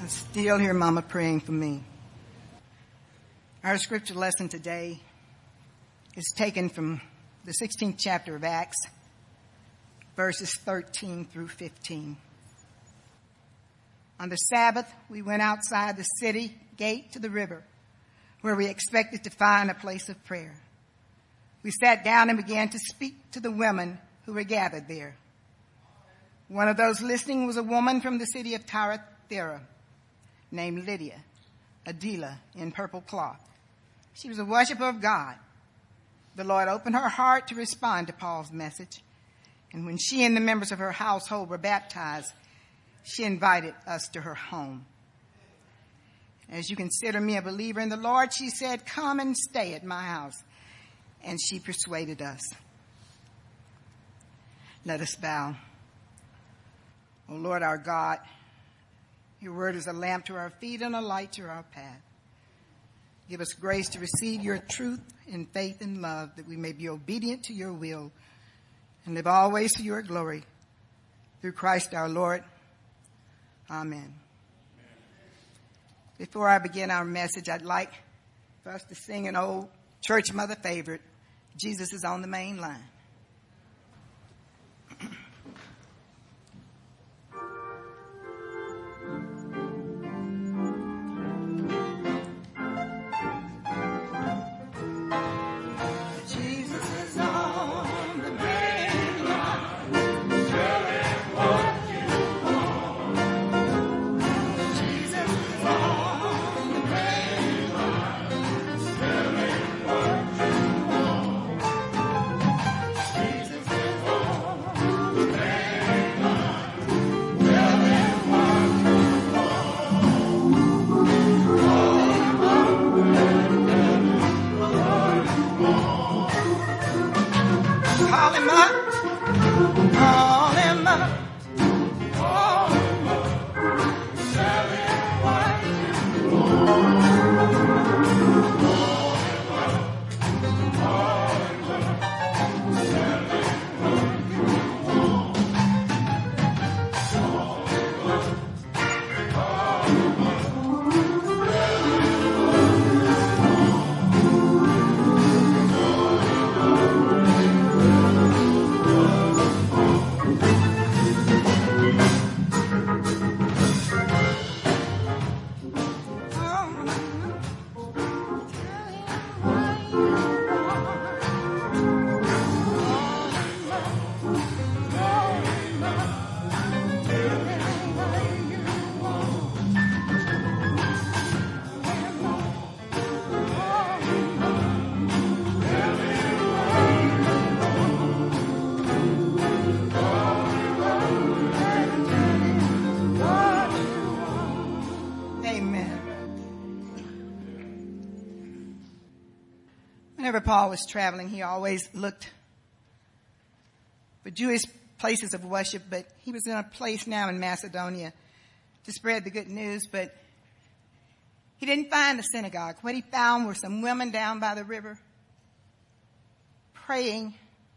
can still hear Mama praying for me. Our scripture lesson today is taken from the 16th chapter of Acts, verses 13 through 15. On the Sabbath, we went outside the city gate to the river, where we expected to find a place of prayer. We sat down and began to speak to the women who were gathered there. One of those listening was a woman from the city of Thyatira named Lydia, a dealer in purple cloth. She was a worshiper of God. The Lord opened her heart to respond to Paul's message, and when she and the members of her household were baptized, she invited us to her home. As you consider me a believer in the Lord, she said, come and stay at my house. And she persuaded us. Let us bow. O Lord our God, your word is a lamp to our feet and a light to our path. Give us grace to receive your truth in faith and love, that we may be obedient to your will and live always for your glory. Through Christ our Lord. Amen. Before I begin our message, I'd like for us to sing an old church mother favorite, Jesus is on the Main Line. Whenever Paul was traveling, he always looked for Jewish places of worship, but he was in a place now in Macedonia to spread the good news, but he didn't find a synagogue. What he found were some women down by the river praying.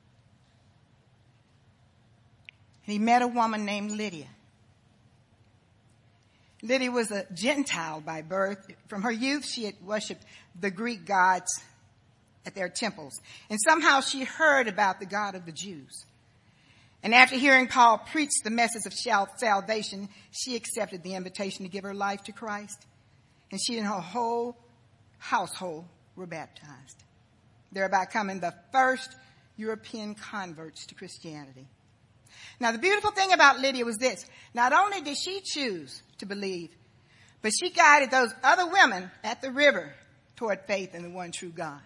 And he met a woman named Lydia. Lydia was a Gentile by birth. From her youth, she had worshipped the Greek gods at their temples. And somehow she heard about the God of the Jews. And after hearing Paul preach the message of salvation, she accepted the invitation to give her life to Christ. And she and her whole household were baptized, thereby becoming the first European converts to Christianity. Now, the beautiful thing about Lydia was this. Not only did she choose to believe, but she guided those other women at the river toward faith in the one true God.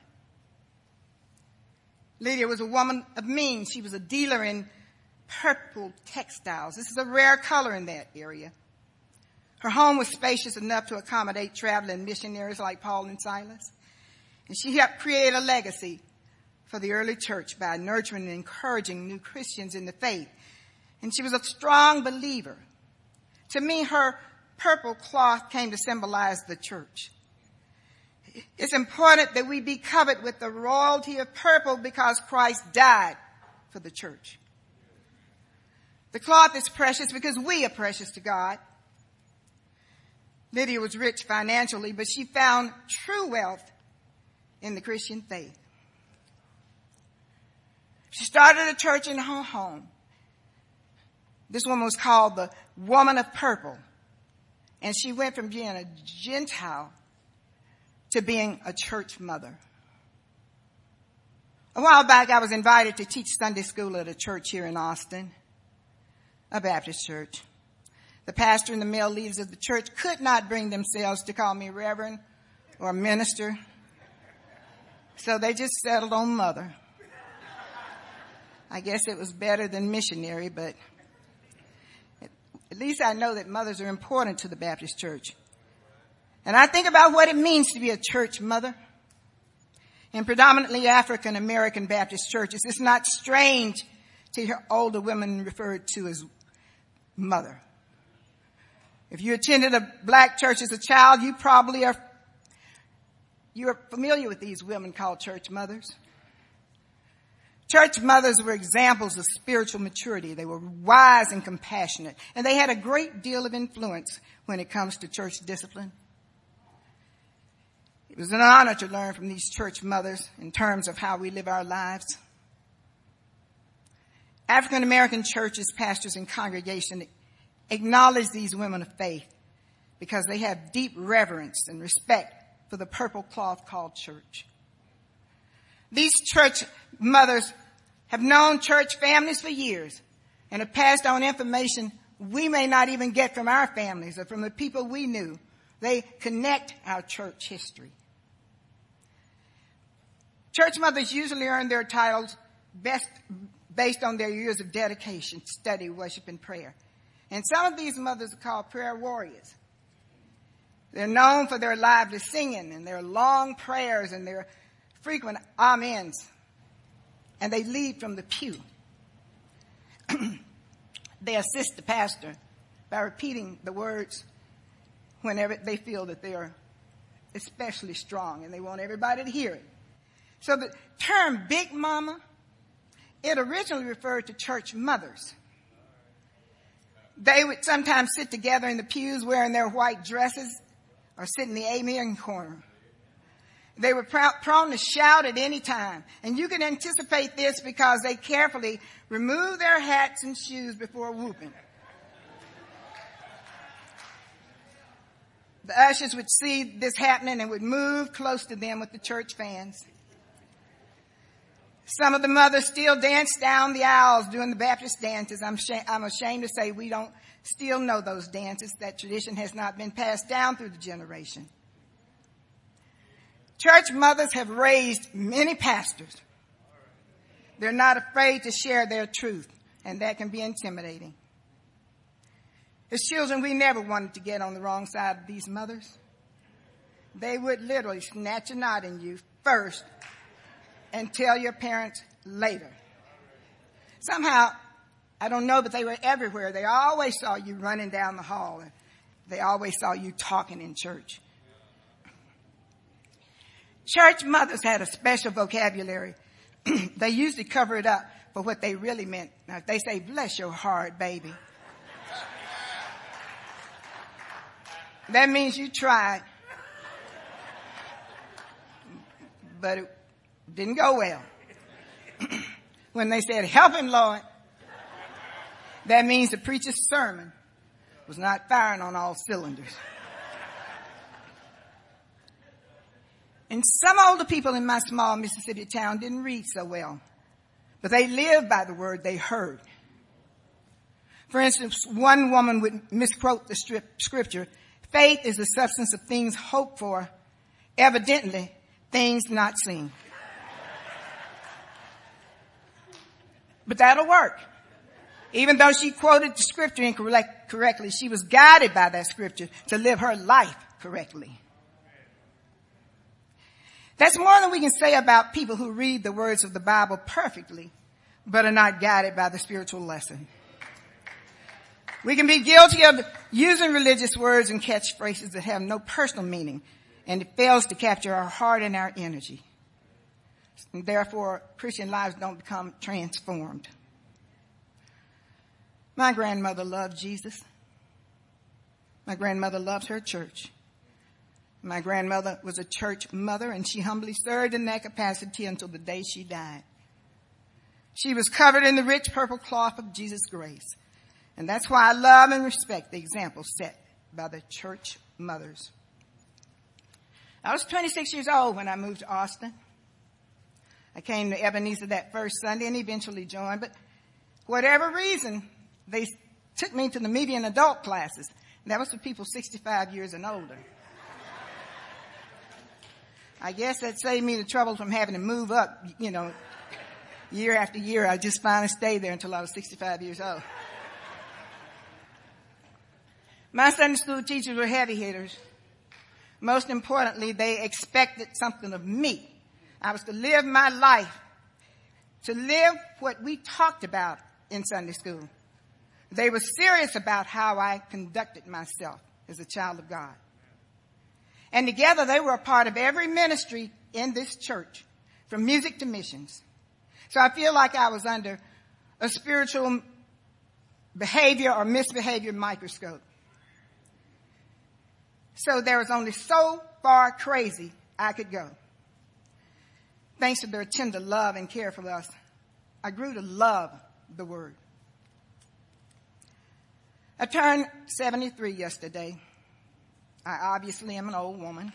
Lydia was a woman of means. She was a dealer in purple textiles. This is a rare color in that area. Her home was spacious enough to accommodate traveling missionaries like Paul and Silas. And she helped create a legacy for the early church by nurturing and encouraging new Christians in the faith. And she was a strong believer. To me, her purple cloth came to symbolize the church. It's important that we be covered with the royalty of purple because Christ died for the church. The cloth is precious because we are precious to God. Lydia was rich financially, but she found true wealth in the Christian faith. She started a church in her home. This woman was called the Woman of Purple. And she went from being a Gentile to being a church mother. A while back, I was invited to teach Sunday school at a church here in Austin, a Baptist church. The pastor and the male leaders of the church could not bring themselves to call me reverend or minister, so they just settled on mother. I guess it was better than missionary, but at least I know that mothers are important to the Baptist church. And I think about what it means to be a church mother. In predominantly African American Baptist churches, it's not strange to hear older women referred to as mother. If you attended a black church as a child, you are familiar with these women called church mothers. Church mothers were examples of spiritual maturity. They were wise and compassionate, and they had a great deal of influence when it comes to church discipline. It was an honor to learn from these church mothers in terms of how we live our lives. African American churches, pastors, and congregation acknowledge these women of faith because they have deep reverence and respect for the purple cloth called church. These church mothers have known church families for years and have passed on information we may not even get from our families or from the people we knew. They connect our church history. Church mothers usually earn their titles based on their years of dedication, study, worship, and prayer. And some of these mothers are called prayer warriors. They're known for their lively singing and their long prayers and their frequent amens. And they lead from the pew. They assist the pastor by repeating the words whenever they feel that they are especially strong and they want everybody to hear it. So the term Big Mama, it originally referred to church mothers. They would sometimes sit together in the pews wearing their white dresses or sit in the amen corner. They were prone to shout at any time. And you can anticipate this because they carefully remove their hats and shoes before whooping. The ushers would see this happening and would move close to them with the church fans. Some of the mothers still dance down the aisles doing the Baptist dances. I'm ashamed to say we don't still know those dances. That tradition has not been passed down through the generation. Church mothers have raised many pastors. They're not afraid to share their truth, and that can be intimidating. As children, we never wanted to get on the wrong side of these mothers. They would literally snatch a knot in you first and tell your parents later. Somehow, I don't know, but they were everywhere. They always saw you running down the hall, and they always saw you talking in church. Church mothers had a special vocabulary. They usually cover it up for what they really meant. Now, if they say, "Bless your heart, baby," that means you tried, but it didn't go well. When they said, "Help him, Lord," that means the preacher's sermon was not firing on all cylinders. And some older people in my small Mississippi town didn't read so well, but they lived by the word they heard. For instance, one woman would misquote the scripture, "Faith is the substance of things hoped for, evidently things not seen." But that'll work. Even though she quoted the scripture incorrectly, she was guided by that scripture to live her life correctly. That's more than we can say about people who read the words of the Bible perfectly, but are not guided by the spiritual lesson. We can be guilty of using religious words and catchphrases that have no personal meaning, and it fails to capture our heart and our energy. And therefore, Christian lives don't become transformed. My grandmother loved Jesus. My grandmother loved her church. My grandmother was a church mother, and she humbly served in that capacity until the day she died. She was covered in the rich purple cloth of Jesus' grace. And that's why I love and respect the example set by the church mothers. I was 26 years old when I moved to Austin. I came to Ebenezer that first Sunday and eventually joined, but whatever reason, they took me to the median adult classes. And that was for people 65 years and older. I guess that saved me the trouble from having to move up, year after year. I just finally stayed there until I was 65 years old. My Sunday school teachers were heavy hitters. Most importantly, they expected something of me. I was to live my life, to live what we talked about in Sunday school. They were serious about how I conducted myself as a child of God. And together they were a part of every ministry in this church, from music to missions. So I feel like I was under a spiritual behavior or misbehavior microscope. So there was only so far crazy I could go. Thanks to their tender love and care for us, I grew to love the Word. I turned 73 yesterday. I obviously am an old woman.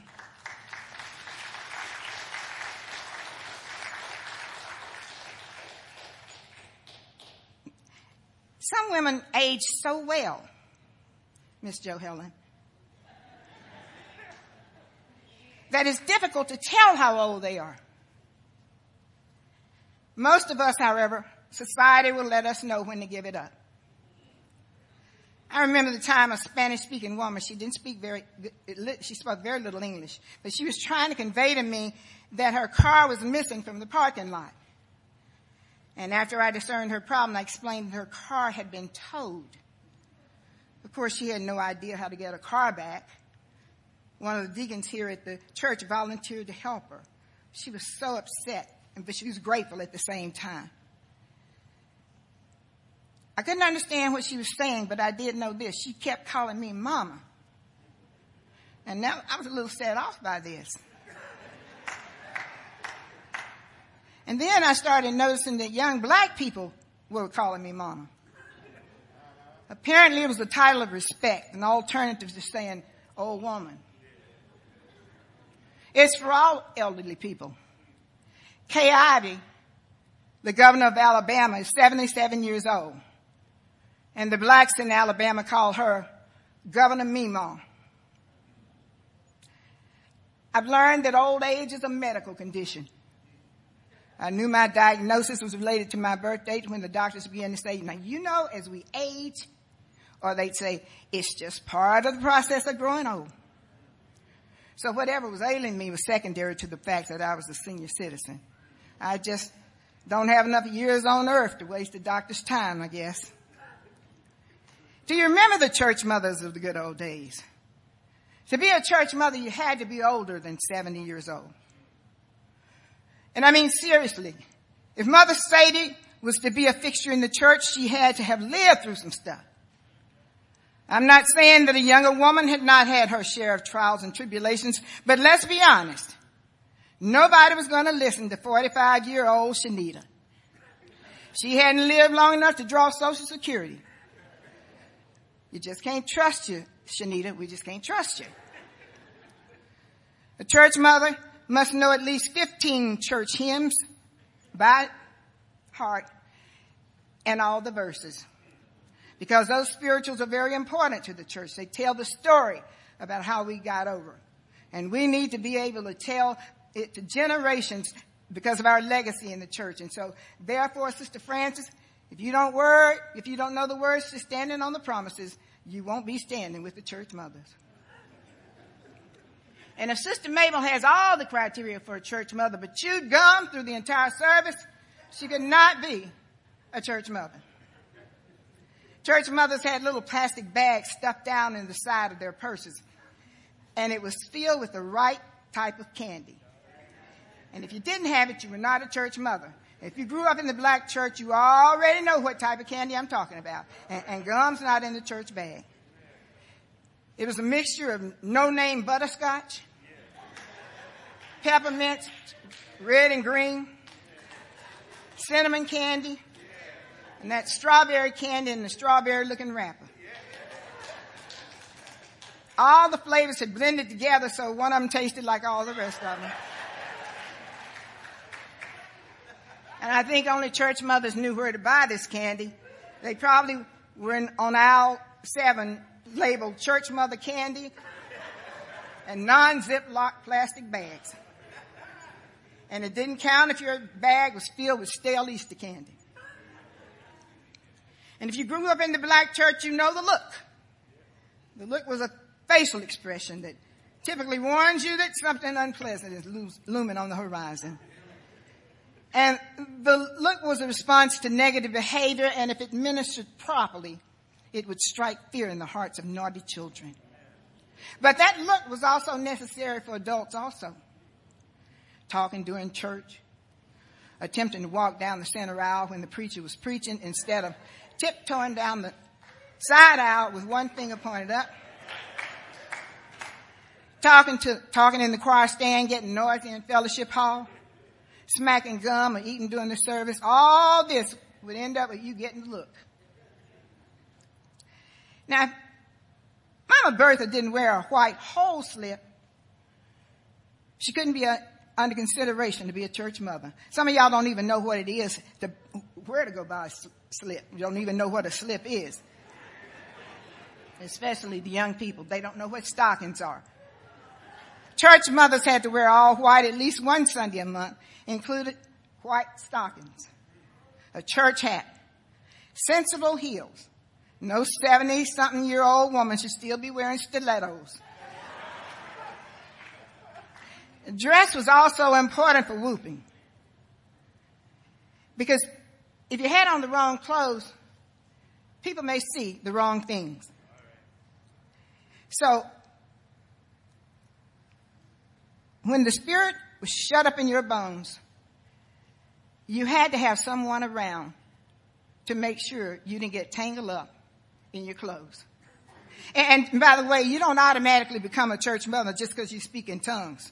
Some women age so well, Miss Jo Helen, that it's difficult to tell how old they are. Most of us, however, society will let us know when to give it up. I remember the time a Spanish-speaking woman, she spoke very little English, but she was trying to convey to me that her car was missing from the parking lot. And after I discerned her problem, I explained that her car had been towed. Of course, she had no idea how to get her car back. One of the deacons here at the church volunteered to help her. She was so upset, but she was grateful at the same time. I couldn't understand what she was saying, but I did know this. She kept calling me Mama. And now I was a little set off by this. And then I started noticing that young black people were calling me Mama. Apparently it was a title of respect, an alternative to saying old woman. It's for all elderly people. Kay Ivey, the governor of Alabama, is 77 years old. And the blacks in Alabama call her Governor Meemaw. I've learned that old age is a medical condition. I knew my diagnosis was related to my birth date when the doctors began to say, now, as we age, or they'd say, it's just part of the process of growing old. So whatever was ailing me was secondary to the fact that I was a senior citizen. I just don't have enough years on earth to waste the doctor's time, I guess. Do you remember the church mothers of the good old days? To be a church mother, you had to be older than 70 years old. And I mean, seriously, if Mother Sadie was to be a fixture in the church, she had to have lived through some stuff. I'm not saying that a younger woman had not had her share of trials and tribulations, but let's be honest. Nobody was going to listen to 45-year-old Shanita. She hadn't lived long enough to draw Social Security. You just can't trust you, Shanita. We just can't trust you. A church mother must know at least 15 church hymns by heart and all the verses. Because those spirituals are very important to the church. They tell the story about how we got over. And we need to be able to tell it to generations because of our legacy in the church. And so, therefore, Sister Francis, if you don't know the words to standing on the promises, you won't be standing with the church mothers. And if Sister Mabel has all the criteria for a church mother, but chewed gum through the entire service, she could not be a church mother. Church mothers had little plastic bags stuffed down in the side of their purses, and it was filled with the right type of candy. And if you didn't have it, you were not a church mother. If you grew up in the black church, you already know what type of candy I'm talking about. And gum's not in the church bag. It was a mixture of no-name butterscotch, peppermints, red and green, cinnamon candy, and that strawberry candy in the strawberry-looking wrapper. All the flavors had blended together, so one of them tasted like all the rest of them. And I think only church mothers knew where to buy this candy. They probably were on aisle 7 labeled church mother candy and non-ziplock plastic bags. And it didn't count if your bag was filled with stale Easter candy. And if you grew up in the black church, you know the look. The look was a facial expression that typically warns you that something unpleasant is looming on the horizon. And the look was a response to negative behavior, and if it ministered properly, it would strike fear in the hearts of naughty children. But that look was also necessary for adults also. Talking during church, attempting to walk down the center aisle when the preacher was preaching instead of tiptoeing down the side aisle with one finger pointed up. Talking in the choir stand, getting noisy in fellowship hall. Smacking gum or eating during the service, all this would end up with you getting the look. Now, if Mama Bertha didn't wear a white whole slip, she couldn't be under consideration to be a church mother. Some of y'all don't even know what it is, where to go buy a slip. You don't even know what a slip is. Especially the young people. They don't know what stockings are. Church mothers had to wear all white at least one Sunday a month, included white stockings, a church hat, sensible heels. No 70-something-year-old woman should still be wearing stilettos. Dress was also important for whooping. Because if you had on the wrong clothes, people may see the wrong things. So, when the spirit was shut up in your bones, you had to have someone around to make sure you didn't get tangled up in your clothes. And by the way, you don't automatically become a church mother just because you speak in tongues.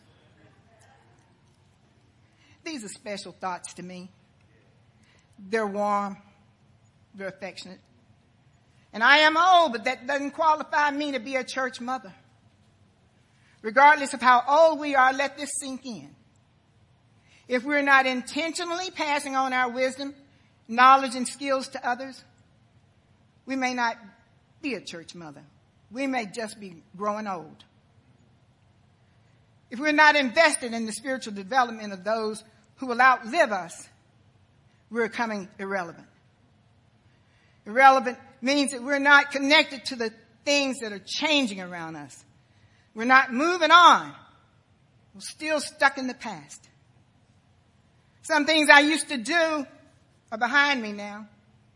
These are special thoughts to me. They're warm. They're affectionate. And I am old, but that doesn't qualify me to be a church mother. Regardless of how old we are, let this sink in. If we're not intentionally passing on our wisdom, knowledge, and skills to others, we may not be a church mother. We may just be growing old. If we're not invested in the spiritual development of those who will outlive us, we're becoming irrelevant. Irrelevant means that we're not connected to the things that are changing around us. We're not moving on. We're still stuck in the past. Some things I used to do are behind me now.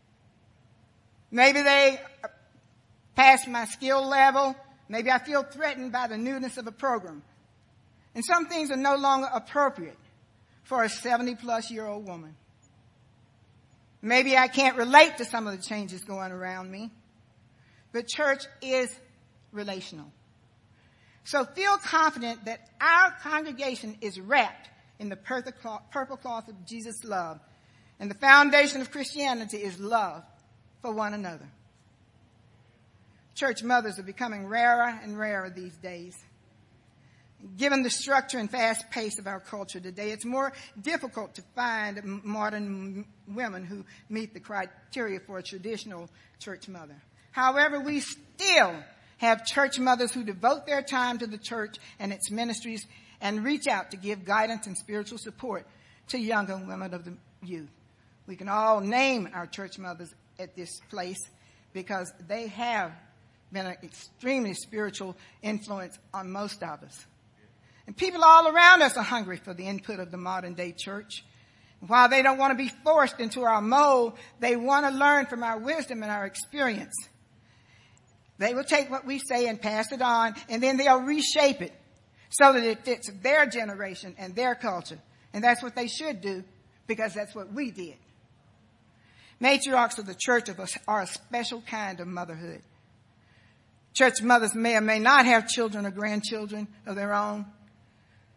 Maybe they past my skill level. Maybe I feel threatened by the newness of a program. And some things are no longer appropriate for a 70-plus-year-old woman. Maybe I can't relate to some of the changes going around me. But church is relational. So feel confident that our congregation is wrapped in the purple cloth of Jesus' love. And the foundation of Christianity is love for one another. Church mothers are becoming rarer and rarer these days. Given the structure and fast pace of our culture today, it's more difficult to find modern women who meet the criteria for a traditional church mother. However, we still have church mothers who devote their time to the church and its ministries and reach out to give guidance and spiritual support to younger women of the youth. We can all name our church mothers at this place because they have been an extremely spiritual influence on most of us. And people all around us are hungry for the input of the modern day church. While they don't want to be forced into our mold, they want to learn from our wisdom and our experience. They will take what we say and pass it on, and then they'll reshape it so that it fits their generation and their culture. And that's what they should do, because that's what we did. Matriarchs of the church are a special kind of motherhood. Church mothers may or may not have children or grandchildren of their own,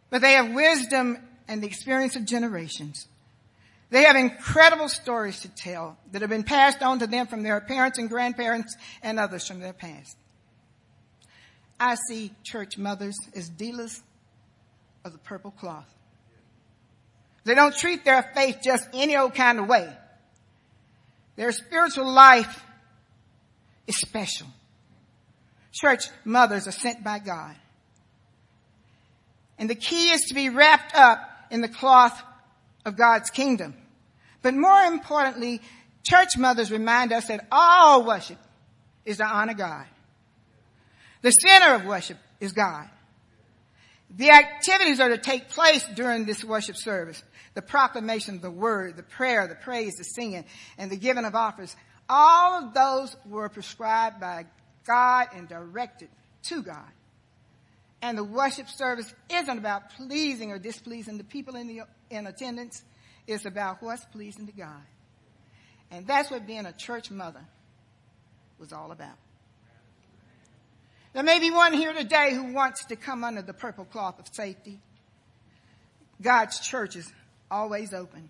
but they have wisdom and the experience of generations. They have incredible stories to tell that have been passed on to them from their parents and grandparents and others from their past. I see church mothers as dealers of the purple cloth. They don't treat their faith just any old kind of way. Their spiritual life is special. Church mothers are sent by God. And the key is to be wrapped up in the cloth of God's kingdom. But more importantly, church mothers remind us that all worship is to honor God. The center of worship is God. The activities are to take place during this worship service. The proclamation of the word, the prayer, the praise, the singing, and the giving of offers. All of those were prescribed by God and directed to God. And the worship service isn't about pleasing or displeasing the people in attendance. It's about what's pleasing to God. And that's what being a church mother was all about. There may be one here today who wants to come under the purple cloth of safety. God's church is always open.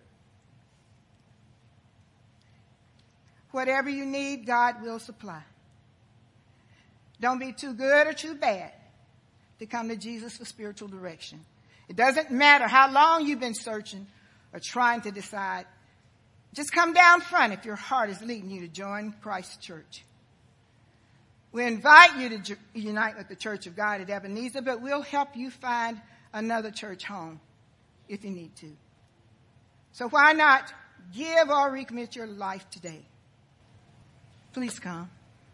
Whatever you need, God will supply. Don't be too good or too bad to come to Jesus for spiritual direction. It doesn't matter how long you've been searching or trying to decide. Just come down front if your heart is leading you to join Christ's church. We invite you to unite with the Church of God at Ebenezer, but we'll help you find another church home if you need to. So why not give or recommit your life today? Please come.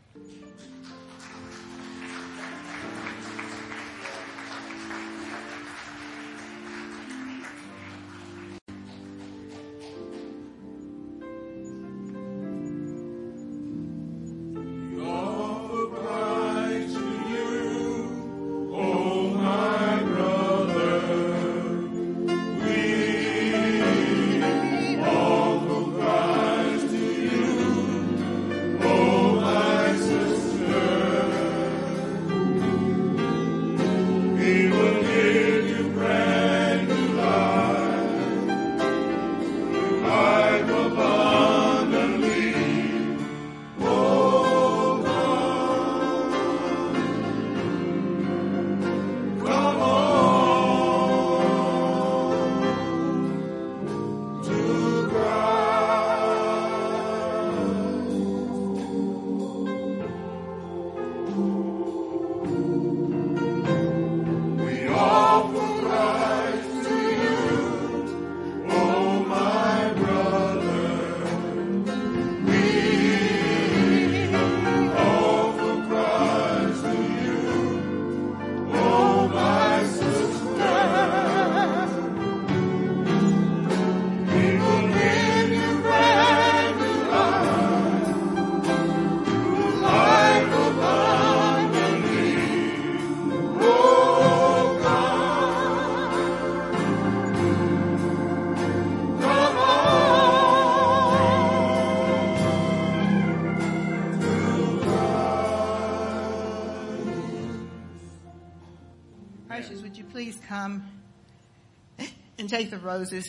Would you please come and take the roses?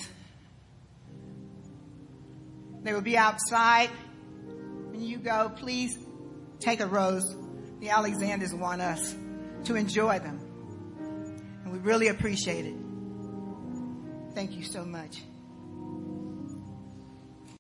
They will be outside. When you go, please take a rose. The Alexanders want us to enjoy them. And we really appreciate it. Thank you so much.